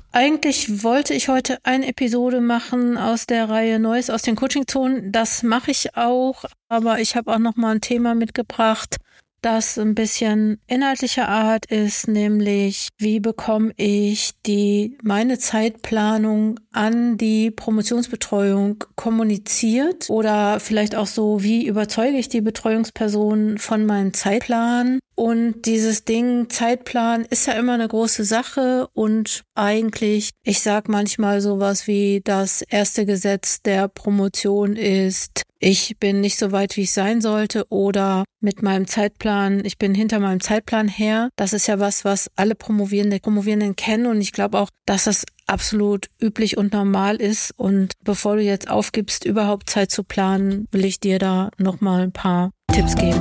Eigentlich wollte ich heute eine Episode machen aus der Reihe Neues aus den Coaching-Zonen. Das mache ich auch, aber ich habe auch noch mal ein Thema mitgebracht, das ein bisschen inhaltlicher Art ist, nämlich wie bekomme ich meine Zeitplanung an die Promotionsbetreuung kommuniziert oder vielleicht auch so, wie überzeuge ich die Betreuungsperson von meinem Zeitplan. Und dieses Ding Zeitplan ist ja immer eine große Sache und eigentlich, ich sag manchmal sowas wie, das erste Gesetz der Promotion ist, ich bin nicht so weit, wie ich sein sollte, oder mit meinem Zeitplan, ich bin hinter meinem Zeitplan her. Das ist ja was alle Promovierenden kennen, und ich glaube auch, dass das absolut üblich und normal ist. Und bevor du jetzt aufgibst, überhaupt Zeit zu planen, will ich dir da nochmal ein paar Tipps geben.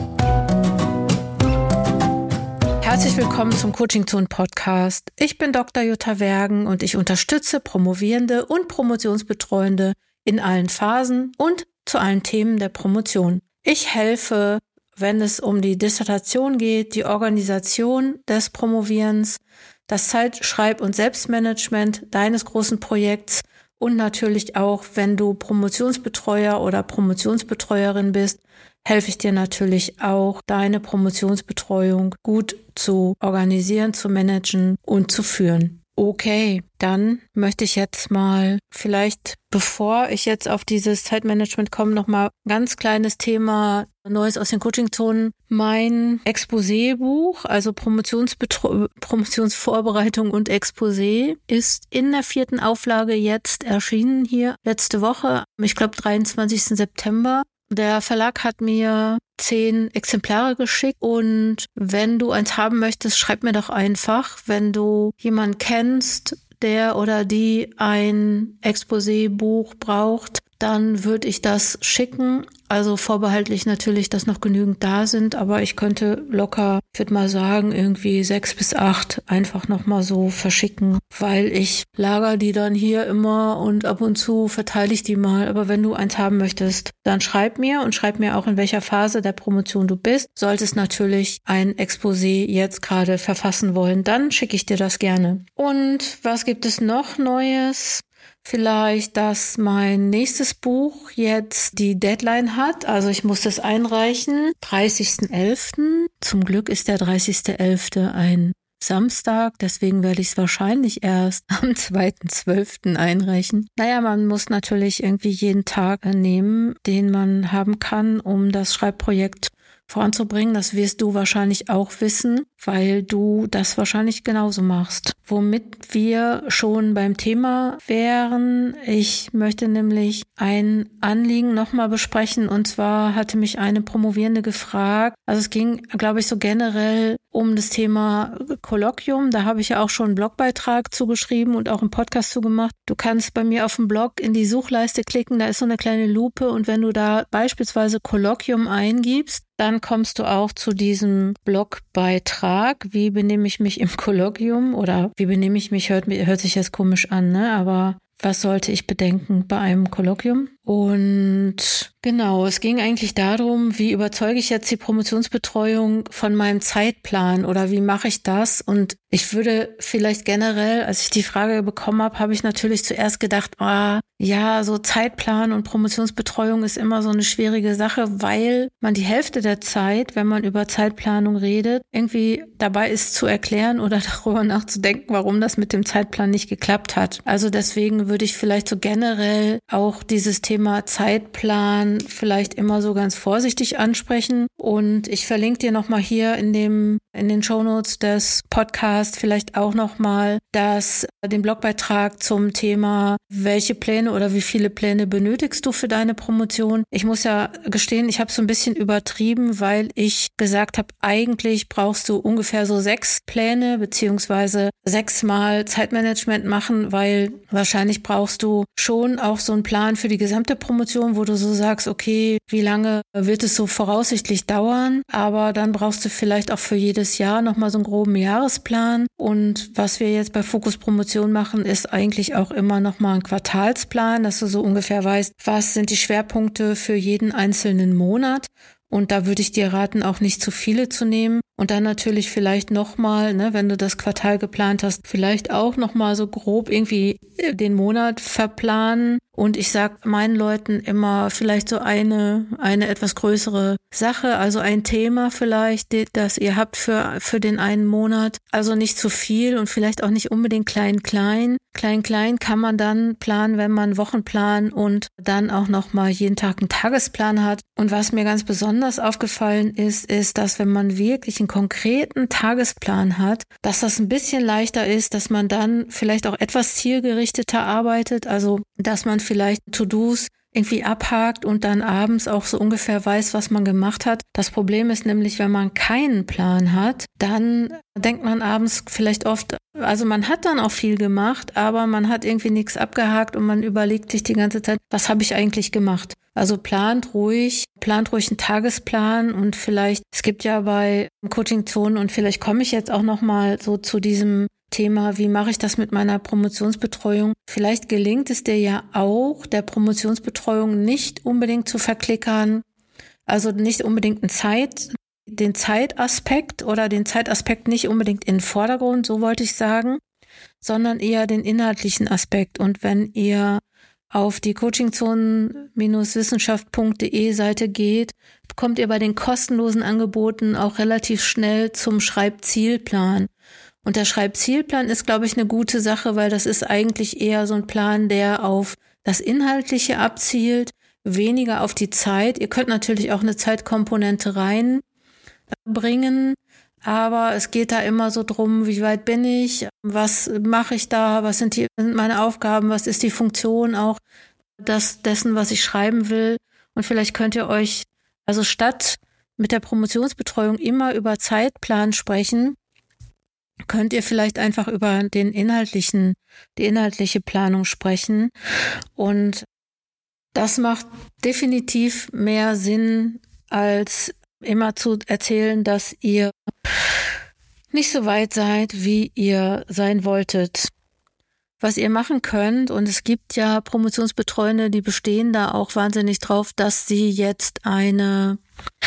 Herzlich willkommen zum Coaching-Zonen-Podcast. Ich bin Dr. Jutta Wergen und ich unterstütze Promovierende und Promotionsbetreuende in allen Phasen und zu allen Themen der Promotion. Ich helfe, wenn es um die Dissertation geht, die Organisation des Promovierens, das Zeit-, Schreib- und Selbstmanagement deines großen Projekts und natürlich auch, wenn du Promotionsbetreuer oder Promotionsbetreuerin bist, helfe ich dir natürlich auch, deine Promotionsbetreuung gut zu organisieren, zu managen und zu führen. Okay, dann möchte ich jetzt mal vielleicht, bevor ich jetzt auf dieses Zeitmanagement komme, nochmal ein ganz kleines Thema Neues aus den Coaching-Zonen. Mein Exposé-Buch, also Promotionsvorbereitung und Exposé, ist in der 4. Auflage jetzt erschienen hier letzte Woche, ich glaube 23. September. Der Verlag hat mir 10 Exemplare geschickt, und wenn du eins haben möchtest, schreib mir doch einfach, wenn du jemanden kennst, der oder die ein Exposé-Buch braucht, dann würde ich das schicken. Also vorbehaltlich natürlich, dass noch genügend da sind, aber ich könnte locker, ich würde mal sagen, irgendwie 6 bis 8 einfach nochmal so verschicken, weil ich lager die dann hier immer und ab und zu verteile ich die mal. Aber wenn du eins haben möchtest, dann schreib mir auch, in welcher Phase der Promotion du bist. Solltest natürlich ein Exposé jetzt gerade verfassen wollen, dann schicke ich dir das gerne. Und was gibt es noch Neues? Vielleicht, dass mein nächstes Buch jetzt die Deadline hat. Also ich muss das einreichen, 30.11. Zum Glück ist der 30.11. ein Samstag, deswegen werde ich es wahrscheinlich erst am 2.12. einreichen. Naja, man muss natürlich irgendwie jeden Tag nehmen, den man haben kann, um das Schreibprojekt voranzubringen. Das wirst du wahrscheinlich auch wissen, weil du das wahrscheinlich genauso machst. Womit wir schon beim Thema wären, ich möchte nämlich ein Anliegen nochmal besprechen, und zwar hatte mich eine Promovierende gefragt, also es ging, glaube ich, so generell um das Thema Kolloquium. Da habe ich ja auch schon einen Blogbeitrag zugeschrieben und auch einen Podcast zugemacht. Du kannst bei mir auf dem Blog in die Suchleiste klicken, da ist so eine kleine Lupe, und wenn du da beispielsweise Kolloquium eingibst, dann kommst du auch zu diesem Blogbeitrag. Wie benehme ich mich im Kolloquium? Oder wie benehme ich mich, hört sich jetzt komisch an, ne? Aber was sollte ich bedenken bei einem Kolloquium? Und genau, es ging eigentlich darum, wie überzeuge ich jetzt die Promotionsbetreuung von meinem Zeitplan oder wie mache ich das? Und ich würde vielleicht generell, als ich die Frage bekommen habe, habe ich natürlich zuerst gedacht, ja, so Zeitplan und Promotionsbetreuung ist immer so eine schwierige Sache, weil man die Hälfte der Zeit, wenn man über Zeitplanung redet, irgendwie dabei ist zu erklären oder darüber nachzudenken, warum das mit dem Zeitplan nicht geklappt hat. Also deswegen würde ich vielleicht so generell auch dieses Thema Zeitplan vielleicht immer so ganz vorsichtig ansprechen. Und ich verlinke dir nochmal hier in den Shownotes des Podcasts vielleicht auch nochmal den Blogbeitrag zum Thema, welche Pläne oder wie viele Pläne benötigst du für deine Promotion. Ich muss ja gestehen, ich habe so ein bisschen übertrieben, weil ich gesagt habe, eigentlich brauchst du ungefähr so 6 Pläne beziehungsweise 6 Mal Zeitmanagement machen, weil wahrscheinlich brauchst du schon auch so einen Plan für die gesamte Promotion, wo du so sagst, okay, wie lange wird es so voraussichtlich dauern? Aber dann brauchst du vielleicht auch für jedes Jahr nochmal so einen groben Jahresplan. Und was wir jetzt bei Fokus Promotion machen, ist eigentlich auch immer nochmal ein Quartalsplan, dass du so ungefähr weißt, was sind die Schwerpunkte für jeden einzelnen Monat. Und da würde ich dir raten, auch nicht zu viele zu nehmen. Und dann natürlich vielleicht nochmal, ne, wenn du das Quartal geplant hast, vielleicht auch nochmal so grob irgendwie den Monat verplanen. Und ich sag meinen Leuten immer vielleicht so eine etwas größere Sache, also ein Thema vielleicht, das ihr habt für den einen Monat. Also nicht zu viel und vielleicht auch nicht unbedingt klein. Klein kann man dann planen, wenn man Wochenplan und dann auch nochmal jeden Tag einen Tagesplan hat. Und was mir ganz besonders aufgefallen ist, dass wenn man wirklich einen konkreten Tagesplan hat, dass das ein bisschen leichter ist, dass man dann vielleicht auch etwas zielgerichteter arbeitet, also dass man vielleicht To-Dos irgendwie abhakt und dann abends auch so ungefähr weiß, was man gemacht hat. Das Problem ist nämlich, wenn man keinen Plan hat, dann denkt man abends vielleicht oft, also man hat dann auch viel gemacht, aber man hat irgendwie nichts abgehakt und man überlegt sich die ganze Zeit, was habe ich eigentlich gemacht? Also plant ruhig einen Tagesplan und vielleicht, es gibt ja bei Coaching-Zonen und vielleicht komme ich jetzt auch nochmal so zu diesem Thema, wie mache ich das mit meiner Promotionsbetreuung? Vielleicht gelingt es dir ja auch, der Promotionsbetreuung nicht unbedingt zu verklickern, also nicht unbedingt den Zeitaspekt oder den Zeitaspekt nicht unbedingt in den Vordergrund, so wollte ich sagen, sondern eher den inhaltlichen Aspekt. Und wenn ihr auf die coachingzonen-wissenschaft.de Seite geht, kommt ihr bei den kostenlosen Angeboten auch relativ schnell zum Schreibzielplan. Und der Schreibzielplan ist, glaube ich, eine gute Sache, weil das ist eigentlich eher so ein Plan, der auf das Inhaltliche abzielt, weniger auf die Zeit. Ihr könnt natürlich auch eine Zeitkomponente reinbringen, aber es geht da immer so drum, wie weit bin ich, was mache ich da, was sind meine Aufgaben, was ist die Funktion auch dessen, was ich schreiben will. Und vielleicht könnt ihr euch, also statt mit der Promotionsbetreuung immer über Zeitplan sprechen, könnt ihr vielleicht einfach über die inhaltliche Planung sprechen. Und das macht definitiv mehr Sinn, als immer zu erzählen, dass ihr nicht so weit seid, wie ihr sein wolltet. Was ihr machen könnt, und es gibt ja Promotionsbetreuende, die bestehen da auch wahnsinnig drauf, dass sie jetzt einen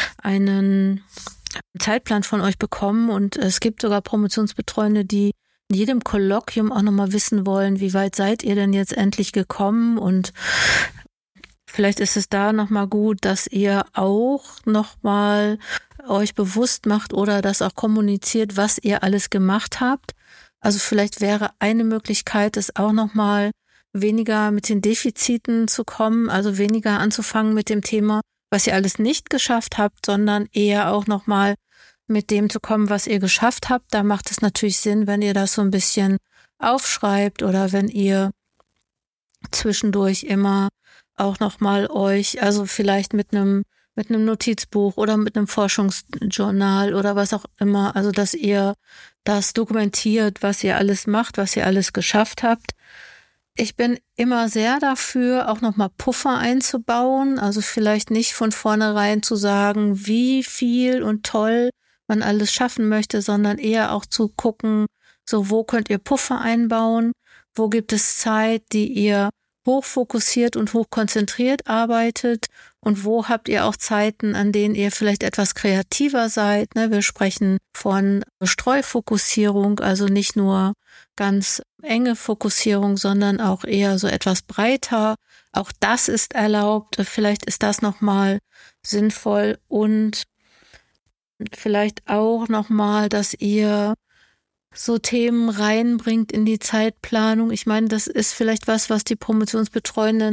Zeitplan von euch bekommen, und es gibt sogar Promotionsbetreuende, die in jedem Kolloquium auch nochmal wissen wollen, wie weit seid ihr denn jetzt endlich gekommen, und vielleicht ist es da nochmal gut, dass ihr auch nochmal euch bewusst macht oder das auch kommuniziert, was ihr alles gemacht habt. Also vielleicht wäre eine Möglichkeit, es auch nochmal weniger mit den Defiziten zu kommen, also weniger anzufangen mit dem Thema, was ihr alles nicht geschafft habt, sondern eher auch nochmal mit dem zu kommen, was ihr geschafft habt. Da macht es natürlich Sinn, wenn ihr das so ein bisschen aufschreibt oder wenn ihr zwischendurch immer auch nochmal euch, also vielleicht mit einem Notizbuch oder mit einem Forschungsjournal oder was auch immer, also dass ihr das dokumentiert, was ihr alles macht, was ihr alles geschafft habt. Ich bin immer sehr dafür, auch nochmal Puffer einzubauen, also vielleicht nicht von vornherein zu sagen, wie viel und toll man alles schaffen möchte, sondern eher auch zu gucken, so wo könnt ihr Puffer einbauen, wo gibt es Zeit, die ihr hochfokussiert und hochkonzentriert arbeitet und wo habt ihr auch Zeiten, an denen ihr vielleicht etwas kreativer seid. Ne? Wir sprechen von Streufokussierung, also nicht nur ganz enge Fokussierung, sondern auch eher so etwas breiter. Auch das ist erlaubt. Vielleicht ist das nochmal sinnvoll und vielleicht auch nochmal, dass ihr so Themen reinbringt in die Zeitplanung. Ich meine, das ist vielleicht was die Promotionsbetreuenden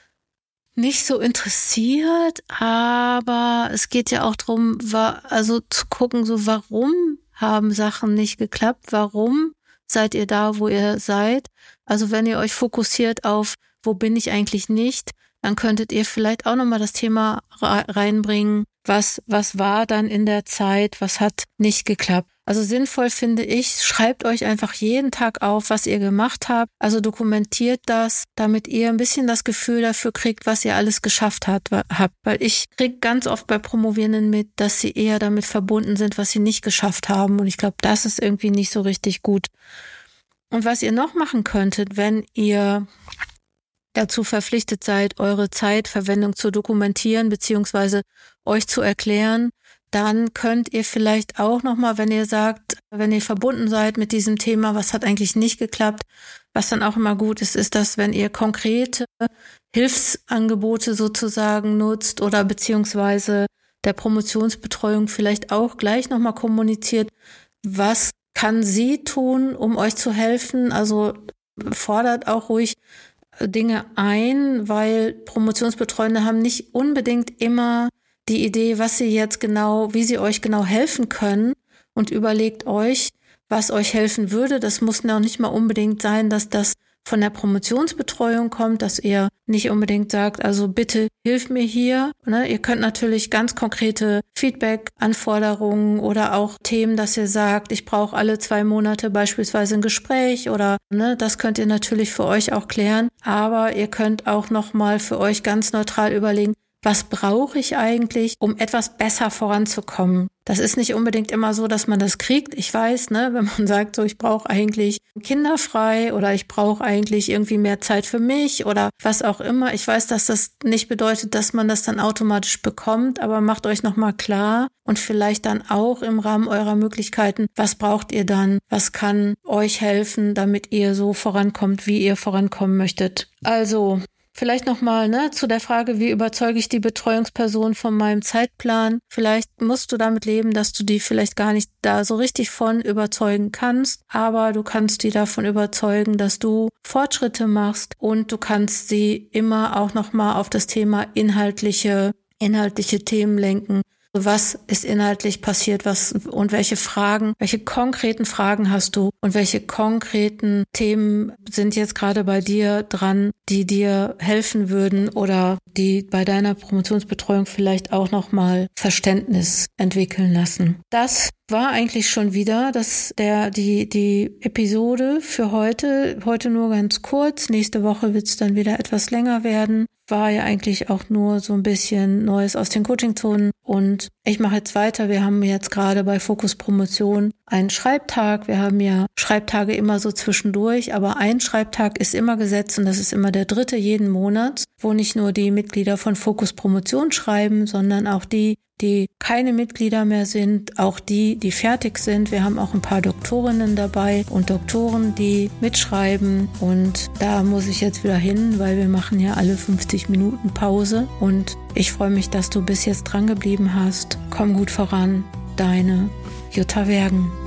nicht so interessiert, aber es geht ja auch darum, also zu gucken, so warum haben Sachen nicht geklappt, warum seid ihr da, wo ihr seid. Also wenn ihr euch fokussiert auf, wo bin ich eigentlich nicht, dann könntet ihr vielleicht auch nochmal das Thema reinbringen, was war dann in der Zeit, was hat nicht geklappt. Also sinnvoll finde ich, schreibt euch einfach jeden Tag auf, was ihr gemacht habt. Also dokumentiert das, damit ihr ein bisschen das Gefühl dafür kriegt, was ihr alles geschafft habt. Weil ich kriege ganz oft bei Promovierenden mit, dass sie eher damit verbunden sind, was sie nicht geschafft haben. Und ich glaube, das ist irgendwie nicht so richtig gut. Und was ihr noch machen könntet, wenn ihr dazu verpflichtet seid, eure Zeitverwendung zu dokumentieren bzw. euch zu erklären, dann könnt ihr vielleicht auch nochmal, wenn ihr sagt, wenn ihr verbunden seid mit diesem Thema, was hat eigentlich nicht geklappt, was dann auch immer gut ist, ist, dass wenn ihr konkrete Hilfsangebote sozusagen nutzt oder beziehungsweise der Promotionsbetreuung vielleicht auch gleich nochmal kommuniziert, was kann sie tun, um euch zu helfen. Also fordert auch ruhig Dinge ein, weil Promotionsbetreuende haben nicht unbedingt immer die Idee, was sie jetzt genau, wie sie euch genau helfen können, und überlegt euch, was euch helfen würde. Das muss noch nicht mal unbedingt sein, dass das von der Promotionsbetreuung kommt, dass ihr nicht unbedingt sagt, also bitte hilf mir hier. Ne? Ihr könnt natürlich ganz konkrete Feedback-Anforderungen oder auch Themen, dass ihr sagt, ich brauche alle 2 Monate beispielsweise ein Gespräch oder das könnt ihr natürlich für euch auch klären. Aber ihr könnt auch nochmal für euch ganz neutral überlegen, was brauche ich eigentlich, um etwas besser voranzukommen? Das ist nicht unbedingt immer so, dass man das kriegt. Ich weiß, wenn man sagt, so ich brauche eigentlich kinderfrei oder ich brauche eigentlich irgendwie mehr Zeit für mich oder was auch immer. Ich weiß, dass das nicht bedeutet, dass man das dann automatisch bekommt, aber macht euch nochmal klar und vielleicht dann auch im Rahmen eurer Möglichkeiten, was braucht ihr dann? Was kann euch helfen, damit ihr so vorankommt, wie ihr vorankommen möchtet? Also vielleicht nochmal zu der Frage, wie überzeuge ich die Betreuungsperson von meinem Zeitplan? Vielleicht musst du damit leben, dass du die vielleicht gar nicht da so richtig von überzeugen kannst, aber du kannst die davon überzeugen, dass du Fortschritte machst und du kannst sie immer auch nochmal auf das Thema inhaltliche Themen lenken. Was ist inhaltlich passiert, und welche konkreten Fragen hast du und welche konkreten Themen sind jetzt gerade bei dir dran, die dir helfen würden oder die bei deiner Promotionsbetreuung vielleicht auch nochmal Verständnis entwickeln lassen. Das war eigentlich schon wieder die Episode für heute. Heute nur ganz kurz. Nächste Woche wird es dann wieder etwas länger werden. War ja eigentlich auch nur so ein bisschen Neues aus den Coaching-Zonen. Und ich mache jetzt weiter. Wir haben jetzt gerade bei Fokus Promotion einen Schreibtag. Wir haben ja Schreibtage immer so zwischendurch, aber ein Schreibtag ist immer gesetzt und das ist immer der 3. jeden Monats, wo nicht nur die Mitglieder von Fokus Promotion schreiben, sondern auch die keine Mitglieder mehr sind, auch die fertig sind. Wir haben auch ein paar Doktorinnen dabei und Doktoren, die mitschreiben. Und da muss ich jetzt wieder hin, weil wir machen ja alle 50 Minuten Pause. Und ich freue mich, dass du bis jetzt dran geblieben hast. Komm gut voran, deine Jutta Wergen.